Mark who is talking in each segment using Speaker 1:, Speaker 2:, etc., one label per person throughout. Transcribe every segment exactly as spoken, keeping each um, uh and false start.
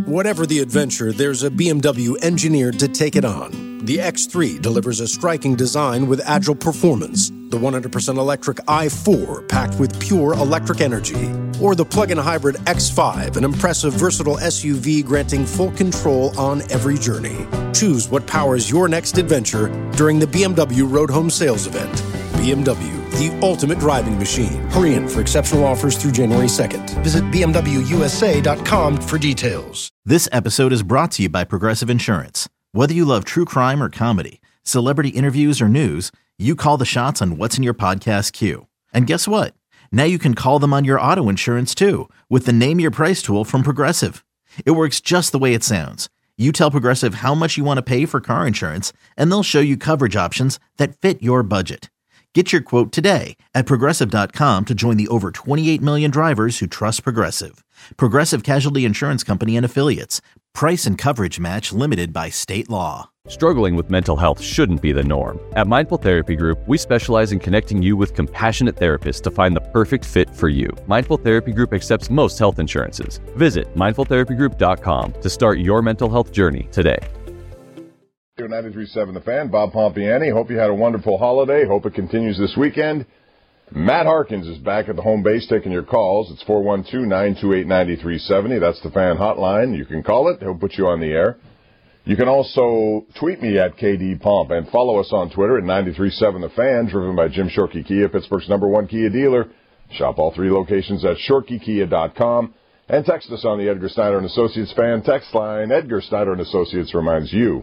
Speaker 1: Whatever the adventure, there's a B M W engineered to take it on. The X three delivers a striking design with agile performance. The one hundred percent electric i four, packed with pure electric energy. Or the plug-in hybrid X five, an impressive, versatile S U V granting full control on every journey. Choose what powers your next adventure during the B M W Road Home Sales Event. B M W, the ultimate driving machine. Hurry in for exceptional offers through January second. Visit B M W U S A dot com for details.
Speaker 2: This episode is brought to you by Progressive Insurance. Whether you love true crime or comedy, celebrity interviews or news, you call the shots on what's in your podcast queue. And guess what? Now you can call them on your auto insurance too with the Name Your Price tool from Progressive. It works just the way it sounds. You tell Progressive how much you want to pay for car insurance, and they'll show you coverage options that fit your budget. Get your quote today at Progressive dot com to join the over twenty-eight million drivers who trust Progressive. Progressive Casualty Insurance Company and Affiliates. Price and coverage match limited by state law.
Speaker 3: Struggling with mental health shouldn't be the norm. At Mindful Therapy Group, we specialize in connecting you with compassionate therapists to find the perfect fit for you. Mindful Therapy Group accepts most health insurances. Visit mindful therapy group dot com to start your mental health journey today.
Speaker 4: ninety-three point seven The Fan, Bob Pompiani. Hope you had a wonderful holiday. Hope it continues this weekend. Matt Harkins is back at the home base taking your calls. It's four one two, nine two eight, nine three seven zero. That's the Fan hotline. You can call it. He'll put you on the air. You can also tweet me at K D Pomp and follow us on Twitter at ninety-three point seven The Fan, driven by Jim Shorkey Kia, Pittsburgh's number one Kia dealer. Shop all three locations at shorkey kia dot com. And text us on the Edgar Snyder and Associates Fan text line. Edgar Snyder and Associates reminds you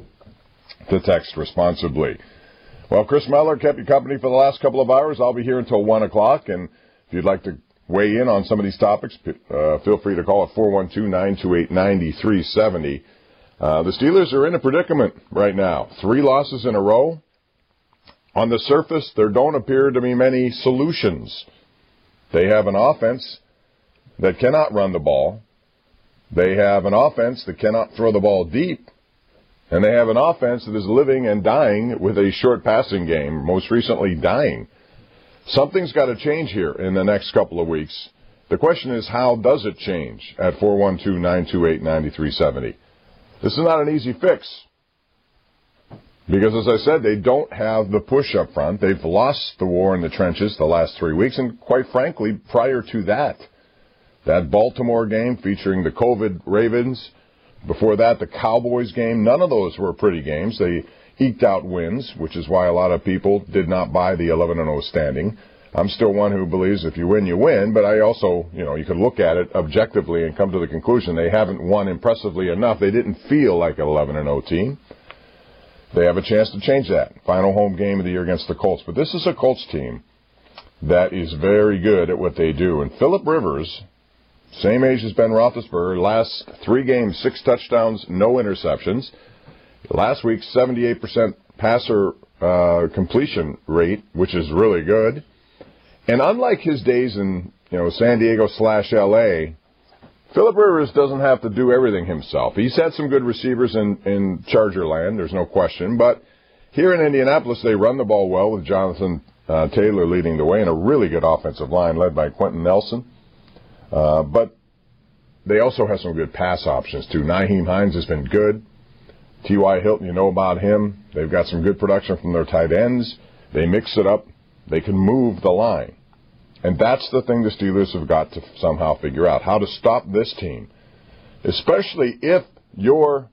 Speaker 4: to text responsibly. Well, Chris Meller kept you company for the last couple of hours. I'll be here until one o'clock, and if you'd like to weigh in on some of these topics, uh, feel free to call at four one two, nine two eight, nine three seven zero. Uh, the Steelers are in a predicament right now. Three losses in a row. On the surface, there don't appear to be many solutions. They have an offense that cannot run the ball. They have an offense that cannot throw the ball deep. And they have an offense that is living and dying with a short passing game, most recently dying. Something's got to change here in the next couple of weeks. The question is, how does it change at four one two, nine two eight, nine three seven zero? This is not an easy fix. Because, as I said, they don't have the push up front. They've lost the war in the trenches the last three weeks, and quite frankly, prior to that, that Baltimore game featuring the COVID Ravens, before that, the Cowboys game, none of those were pretty games. They eked out wins, which is why a lot of people did not buy the eleven and oh standing. I'm still one who believes if you win, you win, but I also, you know, you could look at it objectively and come to the conclusion they haven't won impressively enough. They didn't feel like an eleven and oh team. They have a chance to change that. Final home game of the year against the Colts. But this is a Colts team that is very good at what they do. And Phillip Rivers, same age as Ben Roethlisberger, last three games, six touchdowns, no interceptions. Last week, seventy-eight percent passer uh, completion rate, which is really good. And unlike his days in, you know, San Diego slash L A, Phillip Rivers doesn't have to do everything himself. He's had some good receivers in, in Charger land, there's no question. But here in Indianapolis, they run the ball well with Jonathan uh, Taylor leading the way and a really good offensive line led by Quentin Nelson. Uh, but they also have some good pass options, too. Nyheim Hines has been good. T Y. Hilton, you know about him. They've got some good production from their tight ends. They mix it up. They can move the line. And that's the thing the Steelers have got to somehow figure out, how to stop this team, especially if your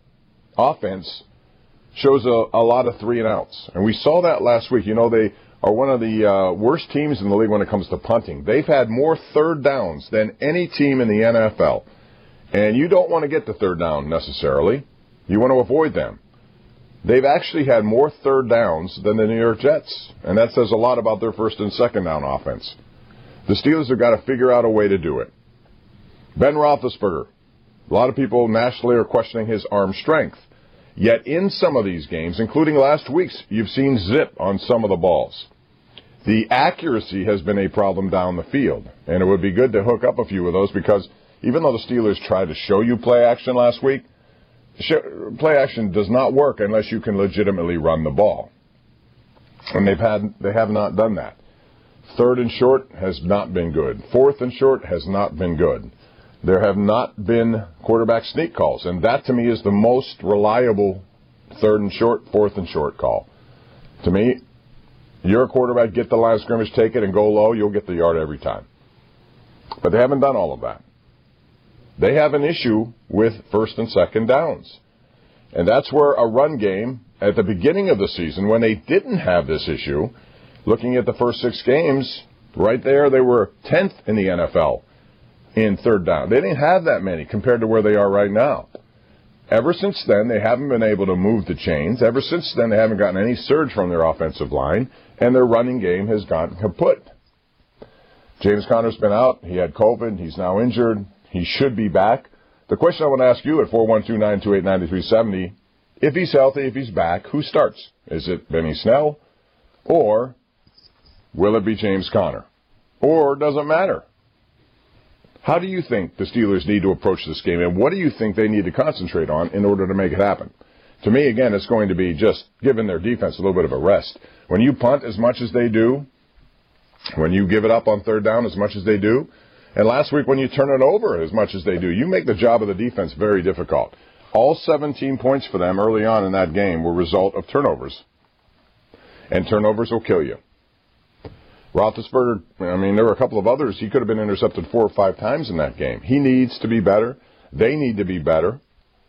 Speaker 4: offense shows a, a lot of three and outs. And we saw that last week. You know, they are one of the uh, worst teams in the league when it comes to punting. They've had more third downs than any team in the N F L. And you don't want to get to third down necessarily. You want to avoid them. They've actually had more third downs than the New York Jets. And that says a lot about their first and second down offense. The Steelers have got to figure out a way to do it. Ben Roethlisberger. A lot of people nationally are questioning his arm strength. Yet in some of these games, including last week's, you've seen zip on some of the balls. The accuracy has been a problem down the field. And it would be good to hook up a few of those because even though the Steelers tried to show you play action last week, play action does not work unless you can legitimately run the ball. And they've had, they have not done that. Third and short has not been good. Fourth and short has not been good. there have not been quarterback sneak calls, and that to me is the most reliable third and short, fourth and short call. To me, you're a quarterback, get the line of scrimmage, take it, and go low, you'll get the yard every time. But they haven't done all of that. They have an issue with first and second downs. And that's where a run game, at the beginning of the season, when they didn't have this issue, looking at the first six games, right there, they were tenth in the N F L in third down. They didn't have that many compared to where they are right now. Ever since then, they haven't been able to move the chains. Ever since then, they haven't gotten any surge from their offensive line, and their running game has gone kaput. James Conner's been out. He had COVID. He's now injured. He should be back. The question I want to ask you at four one two, nine two eight, nine three seven zero, if he's healthy, if he's back, who starts? Is it Benny Snell, or will it be James Conner? Or does it matter? How do you think the Steelers need to approach this game, and what do you think they need to concentrate on in order to make it happen? To me, again, it's going to be just giving their defense a little bit of a rest. When you punt as much as they do, when you give it up on third down as much as they do, and last week when you turn it over as much as they do, you make the job of the defense very difficult. All seventeen points for them early on in that game were a result of turnovers. And turnovers will kill you. Roethlisberger, I mean, there were a couple of others. He could have been intercepted four or five times in that game. He needs to be better. They need to be better.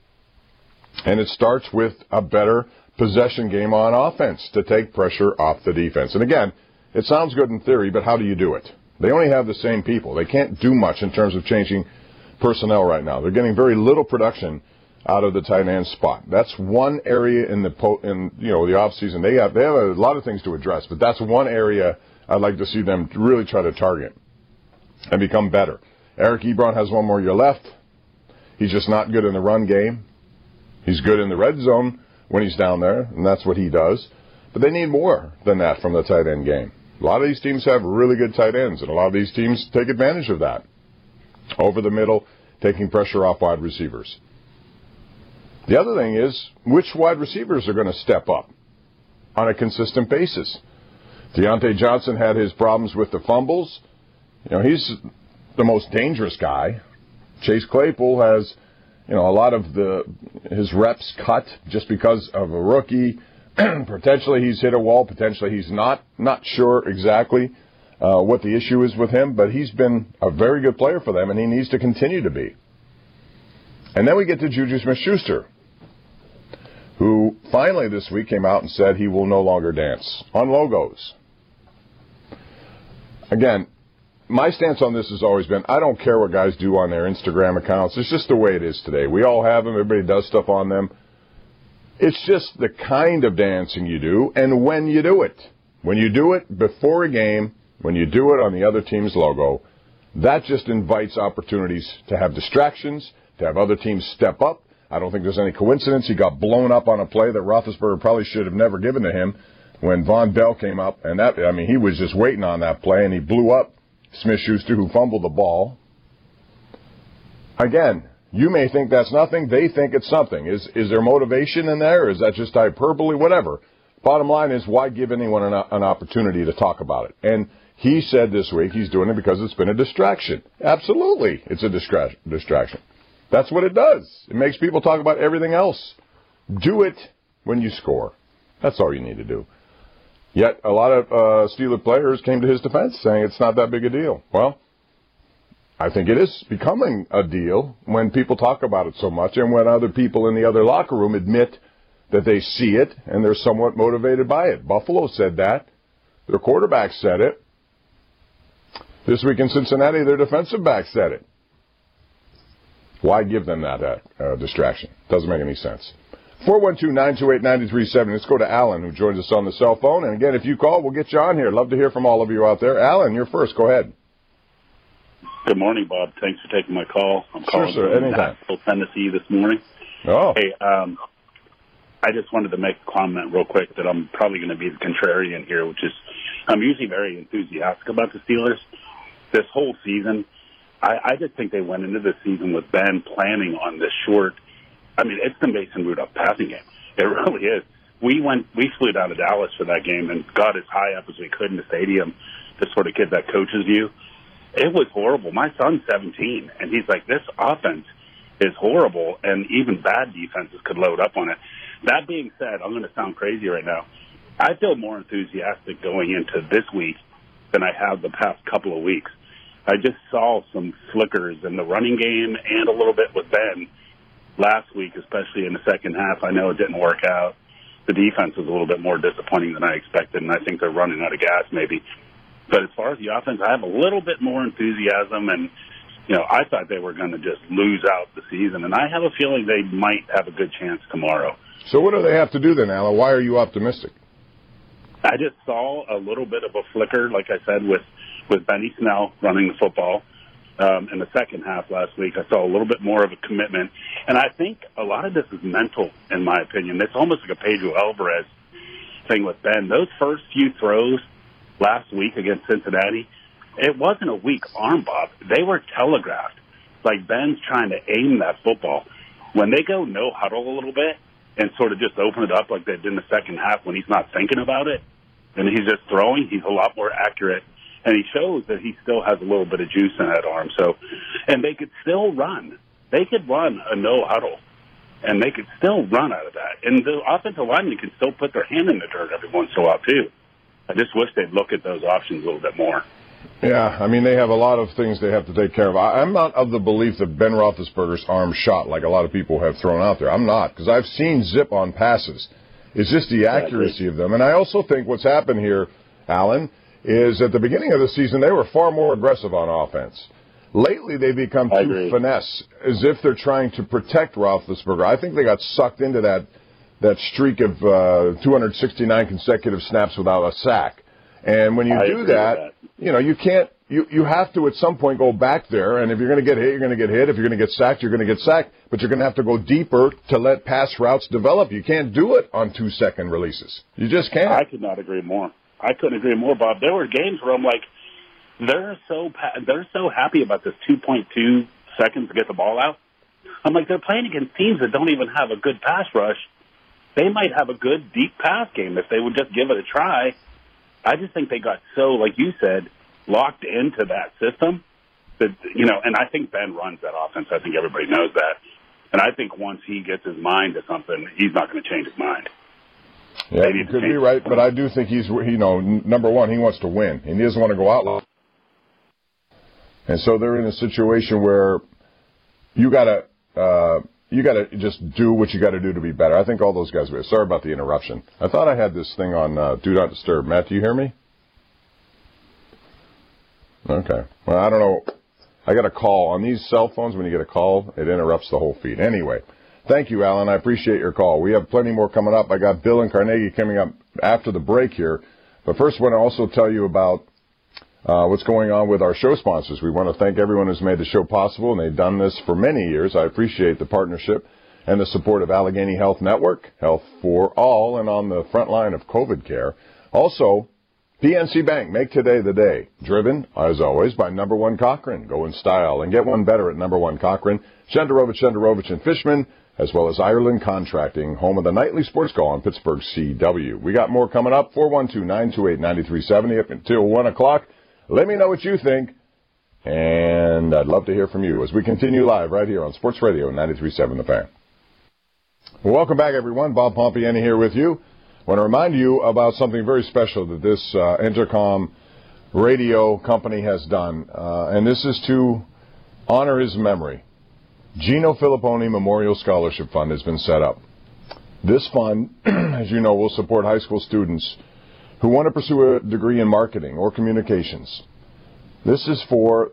Speaker 4: And it starts with a better possession game on offense to take pressure off the defense. And again, it sounds good in theory, but how do you do it? They only have the same people. They can't do much in terms of changing personnel right now. They're getting very little production out of the tight end spot. That's one area in the po- in you know the offseason. They have they have a lot of things to address, but that's one area I'd like to see them really try to target and become better. Eric Ebron has one more year left. He's just not good in the run game. He's good in the red zone when he's down there, and that's what he does. But they need more than that from the tight end game. A lot of these teams have really good tight ends, and a lot of these teams take advantage of that. Over the middle, taking pressure off wide receivers. The other thing is, which wide receivers are going to step up on a consistent basis? Deontay Johnson had his problems with the fumbles. You know, he's the most dangerous guy. Chase Claypool has, you know, a lot of the his reps cut just because of a rookie. Potentially he's hit a wall. Potentially he's not. Not sure exactly uh, what the issue is with him, but he's been a very good player for them, and he needs to continue to be. And then we get to Juju Smith-Schuster, who finally this week came out and said he will no longer dance on logos. Again, my stance on this has always been, I don't care what guys do on their Instagram accounts. It's just the way it is today. We all have them. Everybody does stuff on them. It's just the kind of dancing you do and when you do it. When you do it before a game, when you do it on the other team's logo, that just invites opportunities to have distractions, to have other teams step up. I don't think there's any coincidence he got blown up on a play that Roethlisberger probably should have never given to him when Von Bell came up. And that, I mean, he was just waiting on that play, and he blew up Smith-Schuster, who fumbled the ball. Again, you may think that's nothing. They think it's something. Is is there motivation in there? Or is that just hyperbole? Whatever. Bottom line is, why give anyone an, an opportunity to talk about it? And he said this week he's doing it because it's been a distraction. Absolutely, it's a distra- distraction. That's what it does. It makes people talk about everything else. Do it when you score. That's all you need to do. Yet a lot of uh, Steeler players came to his defense saying it's not that big a deal. Well, I think it is becoming a deal when people talk about it so much and when other people in the other locker room admit that they see it and they're somewhat motivated by it. Buffalo said that. Their quarterback said it. This week in Cincinnati, their defensive back said it. Why give them that uh, uh, distraction? Doesn't make any sense. four one two, nine two eight, nine three seven zero. Let's go to Alan, who joins us on the cell phone. And again, if you call, we'll get you on here. Love to hear from all of you out there. Alan, you're first. Go ahead.
Speaker 5: Good morning, Bob. Thanks for taking my call. I'm calling
Speaker 4: sure, sir.
Speaker 5: from Nashville, Tennessee this morning.
Speaker 4: Oh.
Speaker 5: Hey, um, I just wanted to make a comment real quick that I'm probably going to be the contrarian here, which is I'm usually very enthusiastic about the Steelers. This whole season, I, I just think they went into this season with Ben planning on this short. I mean, it's the Mason Rudolph passing game. It really is. We went, we flew down to Dallas for that game and got as high up as we could in the stadium to sort of get that coach's view. it was horrible. My son's seventeen, and he's like, this offense is horrible, and even bad defenses could load up on it. That being said, I'm going to sound crazy right now. I feel more enthusiastic going into this week than I have the past couple of weeks. I just saw some flickers in the running game and a little bit with Ben last week, especially in the second half. I know it didn't work out. The defense was a little bit more disappointing than I expected, and I think they're running out of gas maybe. But as far as the offense, I have a little bit more enthusiasm, and, you know, I thought they were going to just lose out the season, and I have a feeling they might have a good chance tomorrow.
Speaker 4: So what do they have to do then, Alan? Why are you optimistic?
Speaker 5: I just saw a little bit of a flicker, like I said, with, with Benny Snell running the football. Um, in the second half last week, I saw a little bit more of a commitment. And I think a lot of this is mental, in my opinion. It's almost like a Pedro Alvarez thing with Ben. Those first few throws last week against Cincinnati, it wasn't a weak arm, Bob. They were telegraphed. Like Ben's trying to aim that football. When they go no huddle a little bit and sort of just open it up like they did in the second half when he's not thinking about it, and he's just throwing, he's a lot more accurate. And he shows that he still has a little bit of juice in that arm. So, and they could still run. They could run a no huddle, and they could still run out of that. And the offensive linemen can still put their hand in the dirt every once in a while too. I just wish they'd look at those options a little bit more.
Speaker 4: Yeah, I mean, they have a lot of things they have to take care of. I, I'm not of the belief that Ben Roethlisberger's arm shot like a lot of people have thrown out there. I'm not, because I've seen zip on passes. It's just the accuracy of them. And I also think what's happened here, Alan, is at the beginning of the season, they were far more aggressive on offense. Lately, they become too finesse, as if they're trying to protect Roethlisberger. I think they got sucked into that that streak of uh, two hundred sixty-nine consecutive snaps without a sack. And when you
Speaker 5: I
Speaker 4: do that, that, you know, you can't, you, you have to at some point go back there, and if you're going to get hit, you're going to get hit. If you're going to get sacked, you're going to get sacked. But you're going to have to go deeper to let pass routes develop. You can't do it on two-second releases. You just can't.
Speaker 5: I could not agree more. I couldn't agree more, Bob. There were games where I'm like, they're so they're so happy about this two point two seconds to get the ball out. I'm like, they're playing against teams that don't even have a good pass rush. They might have a good deep pass game if they would just give it a try. I just think they got so, like you said, locked into that system that, you know, and I think Ben runs that offense. I think everybody knows that. And I think once he gets his mind to something, he's not going to change his mind.
Speaker 4: Yeah, you could be right, but I do think he's, you know, number one, he wants to win, and he doesn't want to go out. And so they're in a situation where you gotta, uh, you gotta just do what you gotta do to be better. I think all those guys are. Sorry about the interruption. I thought I had this thing on uh, Do Not Disturb. Matt, do you hear me? Okay. Well, I don't know. I got a call on these cell phones. When you get a call, it interrupts the whole feed. Anyway. Thank you, Alan. I appreciate your call. We have plenty more coming up. I got Bill and Carnegie coming up after the break here. But first, I want to also tell you about uh, what's going on with our show sponsors. We want to thank everyone who's made the show possible, and they've done this for many years. I appreciate the partnership and the support of Allegheny Health Network, Health for All, and on the front line of COVID care. Also, P N C Bank, make today the day. Driven, as always, by Number One Cochran. Go in style and get one better at Number One Cochran. Shenderovich, Shenderovich, and Fishman, as well as Ireland Contracting, home of the nightly sports call on Pittsburgh C W. We got more coming up, four one two, nine two eight, nine three seven zero up until one o'clock. Let me know what you think, and I'd love to hear from you as we continue live right here on Sports Radio ninety-three point seven The Fan. Well, welcome back, everyone. Bob Pompiani here with you. I want to remind you about something very special that this uh, Intercom radio company has done, uh, and this is to honor his memory. Gino Filipponi Memorial Scholarship Fund has been set up. This fund, as you know, will support high school students who want to pursue a degree in marketing or communications. This is for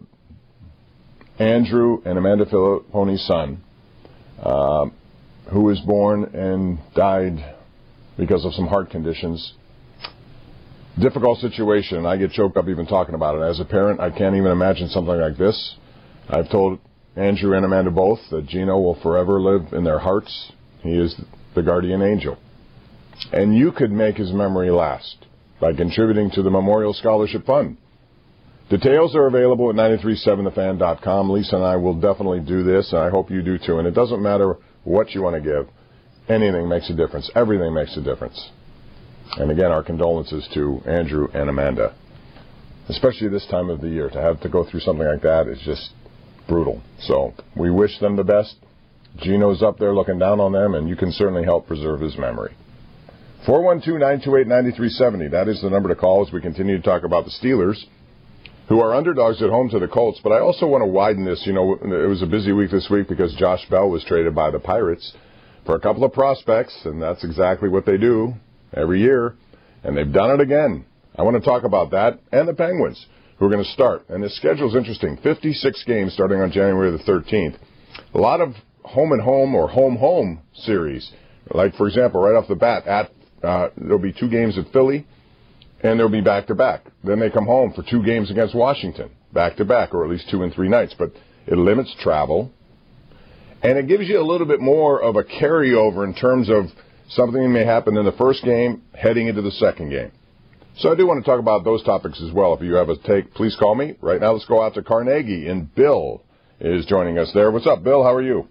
Speaker 4: Andrew and Amanda Filipponi's son, uh, who was born and died because of some heart conditions. Difficult situation, and I get choked up even talking about it. As a parent, I can't even imagine something like this. I've told Andrew and Amanda both that Gino will forever live in their hearts. He is the guardian angel. And you could make his memory last by contributing to the Memorial Scholarship Fund. Details are available at nine three seven the fan dot com. Lisa and I will definitely do this, and I hope you do too. And it doesn't matter what you want to give. Anything makes a difference. Everything makes a difference. And again, our condolences to Andrew and Amanda. especially this time of the year. To have to go through something like that is just brutal. So we wish them the best. Gino's up there looking down on them, and you can certainly help preserve his memory. four one two, nine two eight, nine three seven zero. That is the number to call as we continue to talk about the Steelers, who are underdogs at home to the Colts. But I also want to widen this. You know, it was a busy week this week because Josh Bell was traded by the Pirates for a couple of prospects, and that's exactly what they do every year, and they've done it again. I want to talk about that and the Penguins, who are going to start. And the schedule is interesting. fifty-six games starting on January the thirteenth. A lot of home-and-home or home-home series. Like, for example, right off the bat, at uh, there'll be two games at Philly, and they'll be back-to-back. Then they come home for two games against Washington, back-to-back, or at least two and three nights. But it limits travel, and it gives you a little bit more of a carryover in terms of something that may happen in the first game heading into the second game. So I do want to talk about those topics as well. If you have a take, please call me. Right now, let's go out to Carnegie, and Bill is joining us there. What's up, Bill? How are you?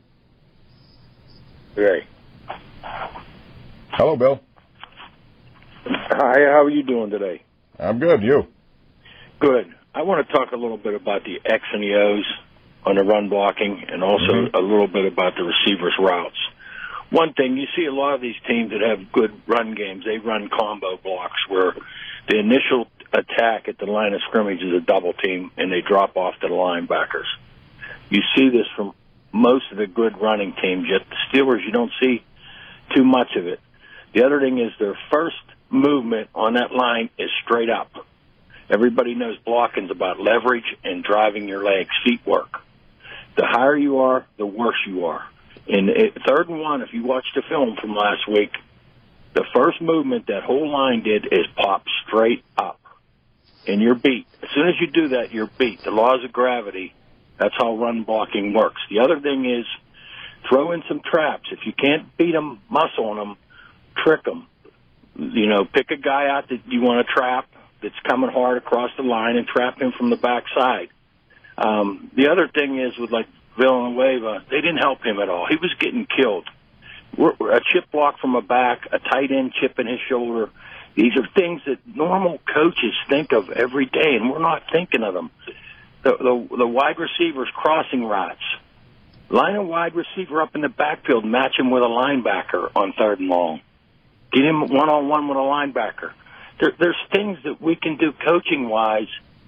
Speaker 6: Hey.
Speaker 4: Hello, Bill.
Speaker 6: Hi, how are you doing today?
Speaker 4: I'm good. You?
Speaker 6: Good. I want to talk a little bit about the X and the O's on the run blocking, and also mm-hmm. a little bit about the receivers' routes. One thing, you see a lot of these teams that have good run games, they run combo blocks where the initial attack at the line of scrimmage is a double team, and they drop off to the linebackers. You see this from most of the good running teams, yet the Steelers, you don't see too much of it. The other thing is their first movement on that line is straight up. Everybody knows blocking's about leverage and driving your legs, feet work. The higher you are, the worse you are. In third and one, if you watch the film from last week, the first movement that whole line did is pop straight up, and you're beat. As soon as you do that, you're beat. The laws of gravity, that's how run blocking works. The other thing is throw in some traps. If you can't beat them, muscle on them, trick them. You know, pick a guy out that you want to trap that's coming hard across the line and trap him from the backside. Um, the other thing is with, like, Villanueva, they didn't help him at all. He was getting killed. We're, we're a chip block from a back, a tight end chip in his shoulder. These are things that normal coaches think of every day, and we're not thinking of them. The, the, the wide receivers crossing routes. Line a wide receiver up in the backfield, match him with a linebacker on third and long. Get him one-on-one with a linebacker. There, there's things that we can do coaching-wise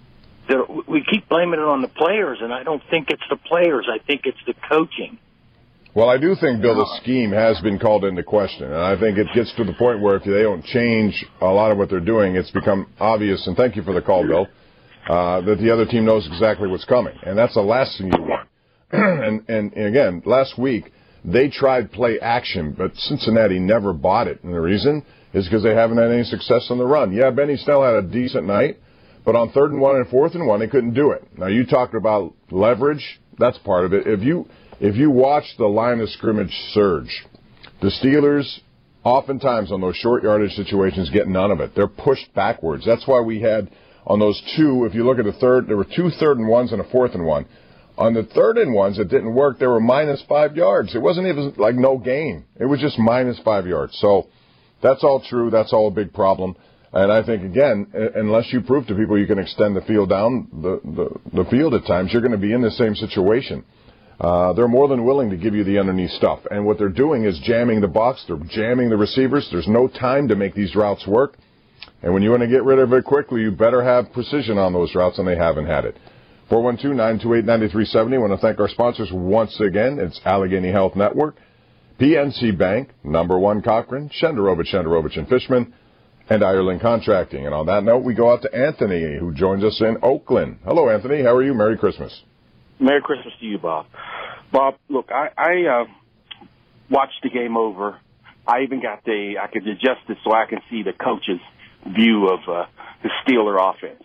Speaker 6: that we keep blaming it on the players, and I don't think it's the players. I think it's the coaching.
Speaker 4: Well, I do think, Bill, the scheme has been called into question, and I think it gets to the point where if they don't change a lot of what they're doing, it's become obvious, and thank you for the call, Bill, uh, that the other team knows exactly what's coming, and that's the last thing you want. and, and, and, again, last week, they tried play action, but Cincinnati never bought it, and the reason is because they haven't had any success on the run. Yeah, Benny Snell had a decent night, but on third and one and fourth and one, they couldn't do it. Now, you talked about leverage. That's part of it. If you if you watch the line of scrimmage surge, the Steelers oftentimes on those short yardage situations get none of it. They're pushed backwards. That's why we had on those two, if you look at the third, there were two third and ones and a fourth and one. On the third and ones that didn't work, they were minus five yards. It wasn't even like no gain. It was just minus five yards. So that's all true. That's all a big problem. And I think, again, unless you prove to people you can extend the field down the, the, the field at times, you're going to be in the same situation. Uh, they're more than willing to give you the underneath stuff. And what they're doing is jamming the box. They're jamming the receivers. There's no time to make these routes work. And when you want to get rid of it quickly, you better have precision on those routes, and they haven't had it. four one two, nine two eight, nine three seven zero. I want to thank our sponsors once again. It's Allegheny Health Network, P N C Bank, Number One Cochran, Shenderovich, Shenderovich and Fishman, and Ireland Contracting. And on that note, we go out to Anthony, who joins us in Oakland. Hello, Anthony. How are you? Merry Christmas.
Speaker 7: Merry Christmas to you, Bob. Bob, look, I, I uh, watched the game over. I even got the, I could adjust it so I can see the coach's view of uh, the Steeler offense.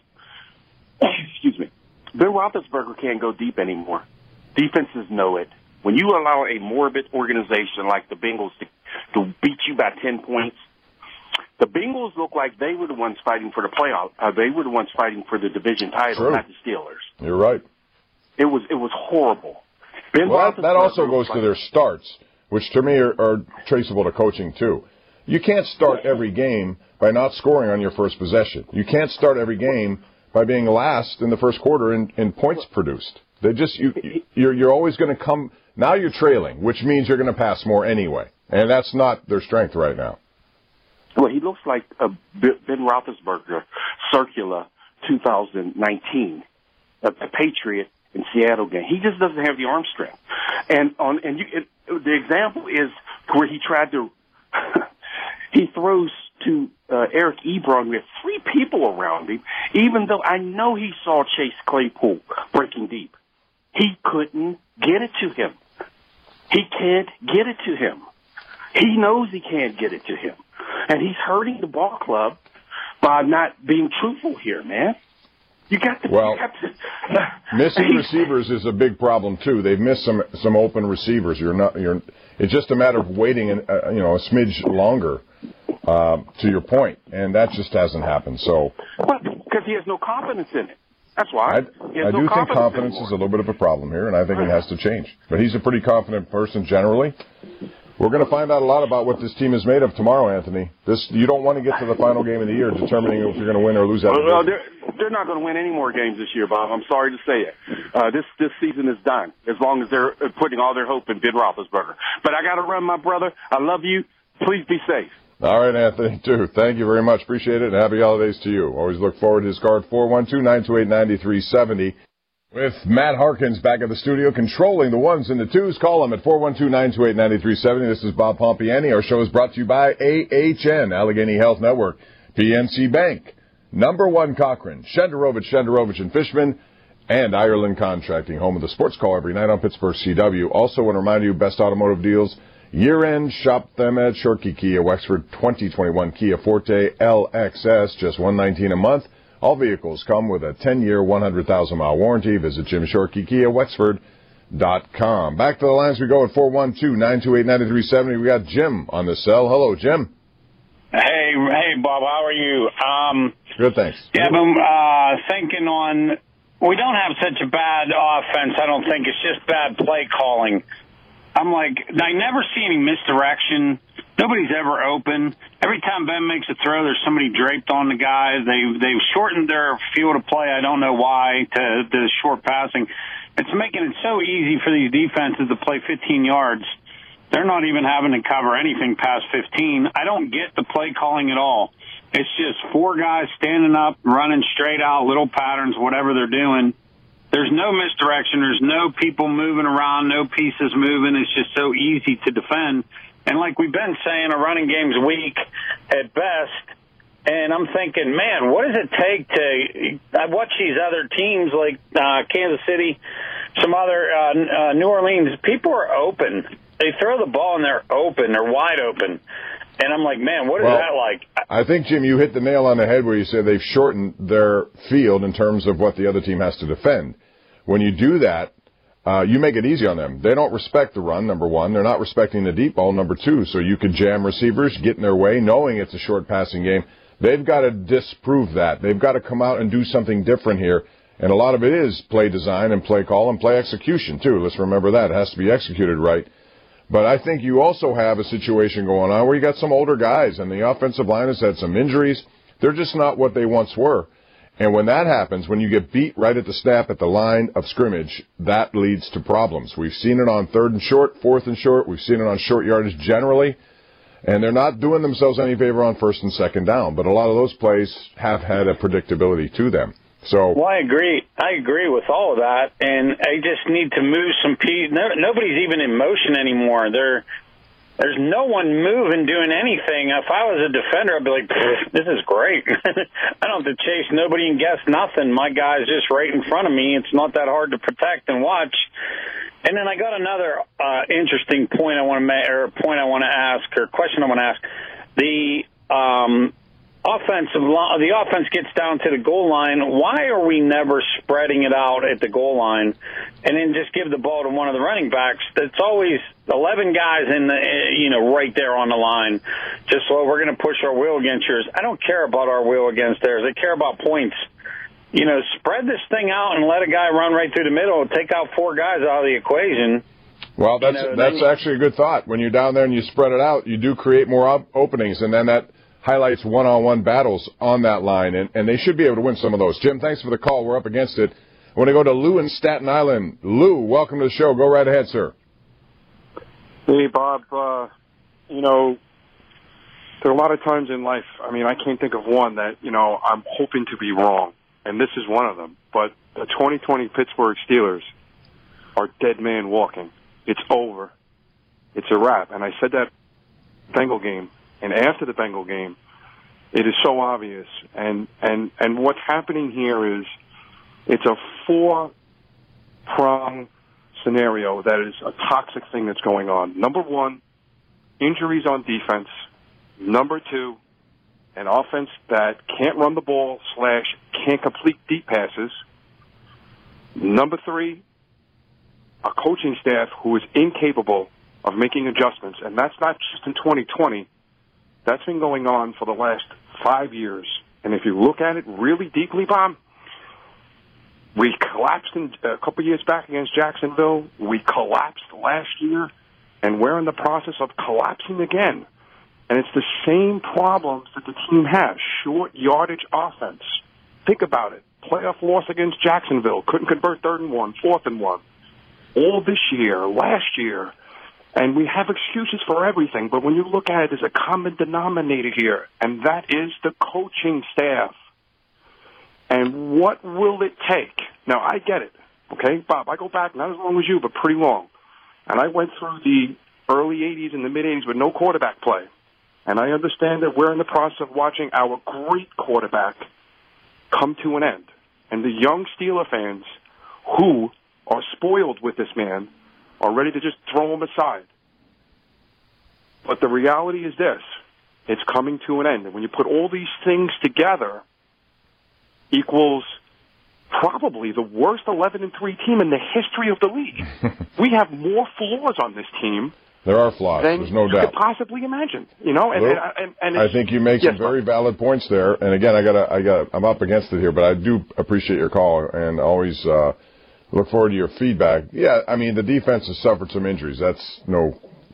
Speaker 7: Excuse me. Bill Roethlisberger can't go deep anymore. Defenses know it. When you allow a morbid organization like the Bengals to, to beat you by ten points, the Bengals look like they were the ones fighting for the playoff. Uh, they were the ones fighting for the division title,
Speaker 4: True.
Speaker 7: Not the Steelers.
Speaker 4: You're right.
Speaker 7: It was it was horrible. Ben
Speaker 4: well, that, that also goes to their starts, which to me are, are traceable to coaching too. You can't start every game by not scoring on your first possession. You can't start every game by being last in the first quarter in, in points produced. They just you you're you're always going to come. Now you're trailing, which means you're going to pass more anyway, and that's not their strength right now.
Speaker 7: Well, he looks like a Ben Roethlisberger circular two thousand nineteen, a, a Patriot in Seattle game. He just doesn't have the arm strength. And on and you, it, the example is where he tried to he throws to uh, Eric Ebron with three people around him, even though I know he saw Chase Claypool breaking deep. He couldn't get it to him. He can't get it to him. He knows he can't get it to him. And he's hurting the ball club by not being truthful here, man. You got to.
Speaker 4: Well,
Speaker 7: you got to, uh,
Speaker 4: missing receivers is a big problem too. They've missed some some open receivers. You're not. You're. It's just a matter of waiting, an, uh, you know, a smidge longer. Uh, to your point, and that just hasn't happened. So,
Speaker 7: because he has no confidence in it. That's why.
Speaker 4: I,
Speaker 7: I
Speaker 4: do
Speaker 7: no
Speaker 4: think
Speaker 7: confidence
Speaker 4: confidence
Speaker 7: anymore.
Speaker 4: is a little bit of a problem here, and I think right. it has to change. But he's a pretty confident person generally. We're going to find out a lot about what this team is made of tomorrow, Anthony. This you don't want to get to the final game of the year determining if you're going to win or lose that.
Speaker 7: Well, they're, they're not going to win any more games this year, Bob. I'm sorry to say it. Uh, this this season is done as long as they're putting all their hope in Ben Roethlisberger. But I got to run, my brother. I love you. Please be safe.
Speaker 4: All right, Anthony, too. Thank you very much. Appreciate it, and happy holidays to you. Always look forward to his card, four one two, nine two eight, nine three seven zero. With Matt Harkins back at the studio, controlling the ones and the twos. Call him at four one two, nine two eight, nine three seven zero. This is Bob Pompiani. Our show is brought to you by A H N, Allegheny Health Network, P N C Bank, Number One Cochran, Shenderovich, Shenderovich and Fishman, and Ireland Contracting, home of the Sports Call every night on Pittsburgh C W. Also want to remind you, best automotive deals year-end, shop them at Shorkey Kia, Wexford, twenty twenty-one Kia Forte L X S, just one hundred nineteen dollars a month. All vehicles come with a ten-year, one hundred thousand mile warranty. Visit Jim Shorkey Kia, Wexford dot com. Back to the lines we go at four one two, nine two eight, nine three seven zero. We got Jim on the cell. Hello, Jim.
Speaker 8: Hey, hey, Bob, how are you? Um,
Speaker 4: Good, thanks.
Speaker 8: Yeah, I've been uh, thinking on, we don't have such a bad offense, I don't think. It's just bad play calling. I'm like, I never see any misdirection. Nobody's ever open. Every time Ben makes a throw, there's somebody draped on the guy. They've, they've shortened their field of play. I don't know why, to the short passing. It's making it so easy for these defenses to play fifteen yards. They're not even having to cover anything past fifteen. I don't get the play calling at all. It's just four guys standing up, running straight out, little patterns, whatever they're doing. There's no misdirection. There's no people moving around, no pieces moving. It's just so easy to defend. And like we've been saying, a running game's weak at best. And I'm thinking, man, what does it take to – I watch these other teams like uh, Kansas City, some other uh, uh, New Orleans. People are open. They throw the ball and they're open. They're wide open. And I'm like, man, what is
Speaker 4: well,
Speaker 8: that like?
Speaker 4: I think, Jim, you hit the nail on the head where you said they've shortened their field in terms of what the other team has to defend. When you do that, uh, you make it easy on them. They don't respect the run, number one. They're not respecting the deep ball, number two. So you could jam receivers, get in their way, knowing it's a short passing game. They've got to disprove that. They've got to come out and do something different here. And a lot of it is play design and play call and play execution, too. Let's remember that. It has to be executed right. But I think you also have a situation going on where you got some older guys, and the offensive line has had some injuries. They're just not what they once were. And when that happens, when you get beat right at the snap at the line of scrimmage, that leads to problems. We've seen it on third and short, fourth and short. We've seen it on short yardage generally. And they're not doing themselves any favor on first and second down. But a lot of those plays have had a predictability to them. So,
Speaker 8: well, I agree. I agree with all of that, and I just need to move some pieces. No, nobody's even in motion anymore. There, there's no one moving, doing anything. If I was a defender, I'd be like, this is great. I don't have to chase nobody and guess nothing. My guy's just right in front of me. It's not that hard to protect and watch. And then I got another uh, interesting point I want to make, or point I want to ask, or question I want to ask. The um, offensive line, the offense gets down to the goal line. Why are we never spreading it out at the goal line, and then just give the ball to one of the running backs? That's always eleven guys in the, you know, right there on the line. Just so we're going to push our will against yours. I don't care about our will against theirs. I care about points. You know, spread this thing out and let a guy run right through the middle and take out four guys out of the equation.
Speaker 4: Well, that's
Speaker 8: you know,
Speaker 4: that's
Speaker 8: then,
Speaker 4: actually a good thought. When you're down there and you spread it out, you do create more op- openings, and then that highlights one-on-one battles on that line, and, and they should be able to win some of those. Jim, thanks for the call. We're up against it. I want to go to Lou in Staten Island. Lou, welcome to the show. Go right ahead, sir.
Speaker 9: Hey, Bob. Uh, you know, there are a lot of times in life, I mean, I can't think of one that, you know, I'm hoping to be wrong, and this is one of them. But the twenty twenty Pittsburgh Steelers are dead man walking. It's over. It's a wrap. And I said that Bengal game, and after the Bengal game, it is so obvious. And, and, and what's happening here is it's a four-prong scenario that is a toxic thing that's going on. Number one, injuries on defense. Number two, an offense that can't run the ball slash can't complete deep passes. Number three, a coaching staff who is incapable of making adjustments, and that's not just in twenty twenty. That's been going on for the last five years. And if you look at it really deeply, Bob, we collapsed in, a couple of years back against Jacksonville. We collapsed last year, and we're in the process of collapsing again. And it's the same problems that the team has, short yardage offense. Think about it. Playoff loss against Jacksonville. Couldn't convert third and one, fourth and one. All this year, last year. And we have excuses for everything, but when you look at it, there's a common denominator here, and that is the coaching staff. And what will it take? Now, I get it, okay? Bob, I go back not as long as you, but pretty long. And I went through the early eighties and the mid-eighties with no quarterback play. And I understand that we're in the process of watching our great quarterback come to an end. And the young Steeler fans who are spoiled with this man are ready to just throw him aside. But the reality is this. It's coming to an end. And when you put all these things together, equals probably the worst eleven and three team in the history of the league. We have more flaws on this team.
Speaker 4: There are flaws.
Speaker 9: Than
Speaker 4: There's no
Speaker 9: you
Speaker 4: doubt.
Speaker 9: could possibly imagine. You know, and,
Speaker 4: Luke,
Speaker 9: and, and, and
Speaker 4: I think you make
Speaker 9: yes,
Speaker 4: some very valid points there. And again, I got I got I'm up against it here, but I do appreciate your call and always uh, look forward to your feedback. Yeah, I mean the defense has suffered some injuries. That's no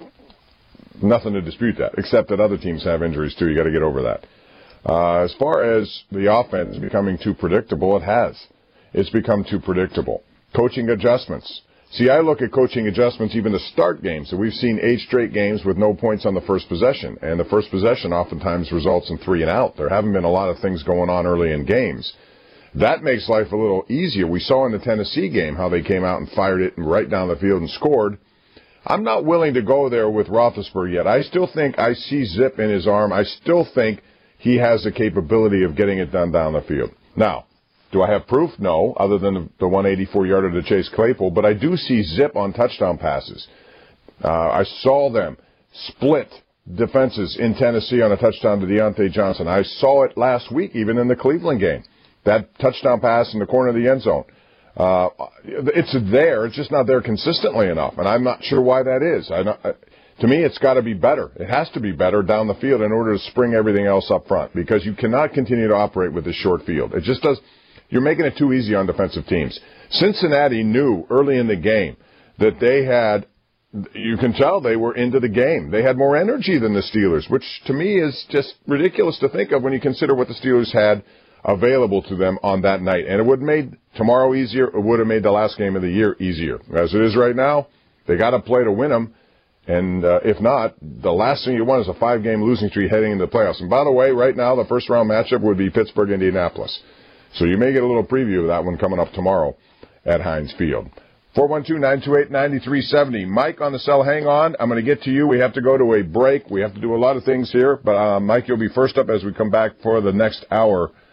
Speaker 4: nothing to dispute that, except that other teams have injuries too. You got to get over that. Uh, as far as the offense becoming too predictable, it has. It's become too predictable. Coaching adjustments. See, I look at coaching adjustments even to start games. So we've seen eight straight games with no points on the first possession, and the first possession oftentimes results in three and out. There haven't been a lot of things going on early in games. That makes life a little easier. We saw in the Tennessee game how they came out and fired it right down the field and scored. I'm not willing to go there with Roethlisberger yet. I still think I see zip in his arm. I still think he has the capability of getting it done down the field. Now, do I have proof? No, other than the one eighty-four-yarder to Chase Claypool. But I do see zip on touchdown passes. Uh, I saw them split defenses in Tennessee on a touchdown to Deontay Johnson. I saw it last week, even in the Cleveland game. That touchdown pass in the corner of the end zone. Uh, it's there. It's just not there consistently enough. And I'm not sure why that is. I don't, uh, to me, it's got to be better. It has to be better down the field in order to spring everything else up front, because you cannot continue to operate with this short field. It just does. You're making it too easy on defensive teams. Cincinnati knew early in the game that they had, you can tell they were into the game. They had more energy than the Steelers, which to me is just ridiculous to think of when you consider what the Steelers had available to them on that night. And it would have made tomorrow easier. It would have made the last game of the year easier. As it is right now, they got to play to win them. And uh, if not, the last thing you want is a five-game losing streak heading into the playoffs. And by the way, right now, the first-round matchup would be Pittsburgh-Indianapolis. So you may get a little preview of that one coming up tomorrow at Heinz Field. four one two, nine two eight, nine three seven zero. Mike on the cell, hang on. I'm going to get to you. We have to go to a break. We have to do a lot of things here. But, uh, Mike, you'll be first up as we come back for the next hour